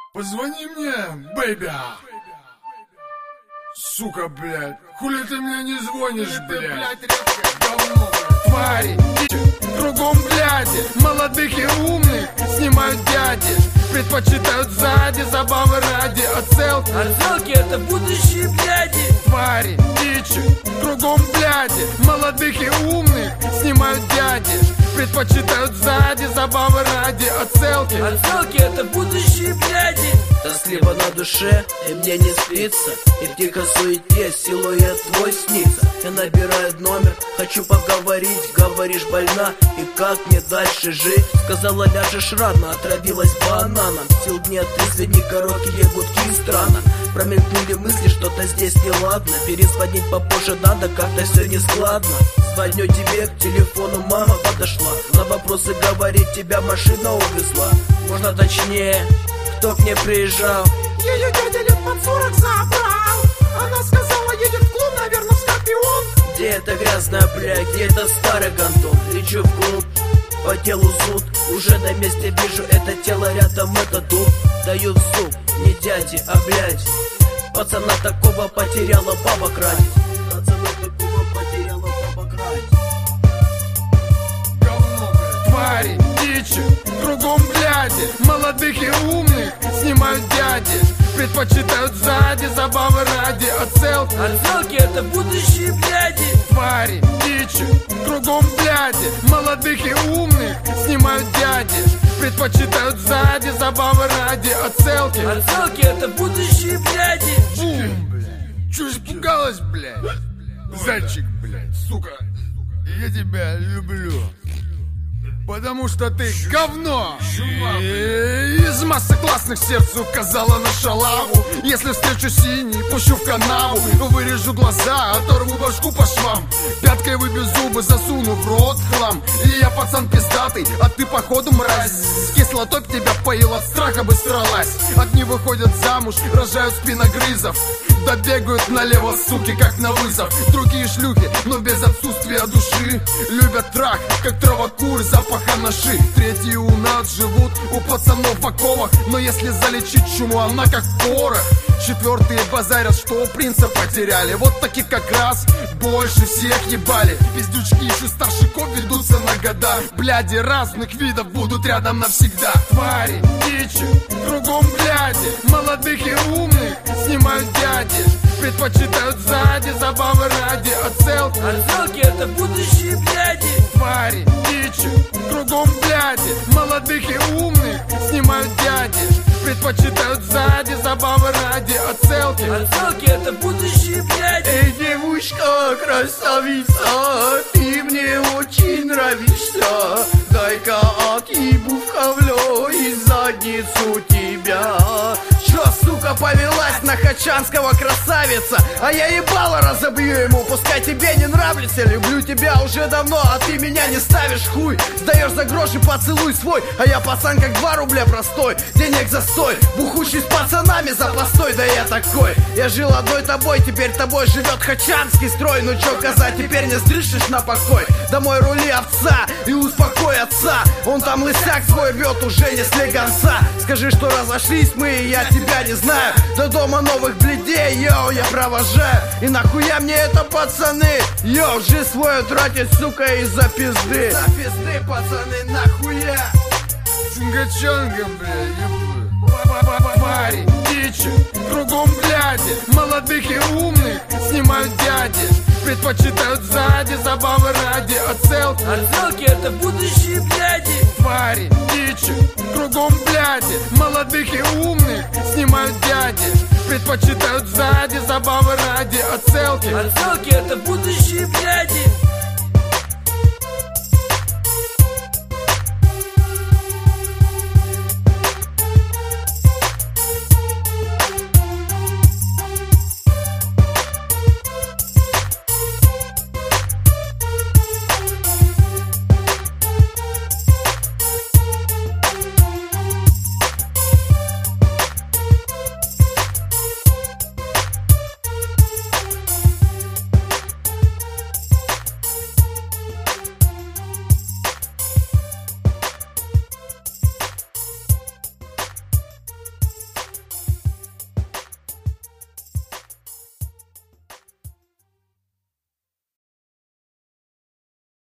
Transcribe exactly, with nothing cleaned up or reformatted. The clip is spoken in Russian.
Позвони мне, бэйби. Сука, блядь. Хули ты мне не звонишь, блядь? Говно, твари, кругом бляди. Молодых и умных снимают дяди. Предпочитают сзади, забавы ради. Отселки, отселки это будущие бляди. Твари, дичи, кругом бляди. Молодых и умных снимают дяди. Предпочитают сзади, забавы ради. Отселки, отселки это будущие бляди. Тоскливо на душе, и мне не спится. И в тихой суете силуэт твой снится. Я набираю номер, хочу поговорить. Говоришь, больна, и как мне дальше жить? Сказала, ляжешь рано, отравилась бананом. Сил нет, трезвени короткие гудки странно. Промелькнули мысли, что-то здесь неладно. Перезвонить попозже надо, как-то все не складно. Звоню тебе, к телефону мама подошла. На вопросы говорит, тебя машина увезла. Можно точнее, кто к ней приезжал? Ее дядя лет под сорок забрал. Она сказала, едет в клуб, наверное, в Скорпион. Где это грязная, бля, где это старый гандон? Лечу в клуб, по телу зуд. Уже на месте вижу это тело, рядом это дуб. Дают зуб, не дяди, а блядь. Пацана такого потеряла баба крадет. Пацана такого потеряла баба крадет. Говно, твари, дичи, кругом бляди. Молодых и умных снимают дяди. Предпочитают сзади, забавы ради. Отселки, отселки это будущие бляди. Твари, дичи, кругом бляди. Молодых и умных снимают дяди. Предпочитают сзади, забавы ради. Отселки, отселки это будущие бляди. Бум, блядь. Чё испугалась, блядь? Зайчик, блядь, сука. Я тебя люблю. Потому что ты говно. И из массы классных сердцу указала на шалаву. Если встречу синий, пущу в канаву. Вырежу глаза, оторву башку по швам. Пяткой выбью зубы, засуну в рот хлам. И я пацан пиздатый, а ты походу мразь. С кислотой б тебя поил, от страха бы сралась. Одни выходят замуж, рожают спиногрызов. Да бегают налево, суки, как на вызов. Другие шлюхи, но без отсутствия души. Любят трах, как травокур, запах анаши. Третьи у нас живут, у пацанов в оковах. Но если залечить чуму, она как порох. Четвертые базарят, что принца потеряли. Вот таких как раз больше всех ебали. Пиздючки еще старшиков ведутся на года. Бляди разных видов будут рядом навсегда. Твари, дичи, кругом бляди. Молодых и умных снимают дяди. Предпочитают сзади, забавы ради. Отселки, отселки это будущие бляди. Твари, дичи, кругом бляди. Молодых и умных снимают дяди. Предпочитают сзади, забавы ради. Отселки, отселки это будущие бляди. Эй, девушка, красавица, ты мне очень нравишься. Дай-ка отъебу в ковлё и задницу тебя. Чё, сука, повелась на хачанского красавица? А я ебало разобью ему, пускай тебе не нравится. Люблю тебя уже давно, а ты меня не ставишь хуй. Сдаешь за гроши поцелуй свой, а я пацан как два рубля простой. Денег застой, бухущий с пацанами за постой. Да я такой, я жил одной тобой, теперь тобой живет хачанский строй. Ну чё казать, теперь не стришешь на покой. Домой рули овца и успокой отца. Он там лысяк свой рвет, уже не слегонца. Скажи, что разошлись мы, и я тебя не знаю. До дома новых бледей, йоу, я провожаю. И нахуя мне это, пацаны? Йоу, жизнь свою тратить, сука, из-за пизды. За пизды, пацаны, нахуя? Чунга-чанга, бля, твари, дичи, кругом бляди. Молодых и умных снимают дяди. Предпочитают сзади, забавы ради. Отселки, отселки это будущие бляди. Твари, дичи, кругом бляди. Молодых и умных снимают дяди. Предпочитают сзади, забавы ради. Отселки, отселки это будущие бляди.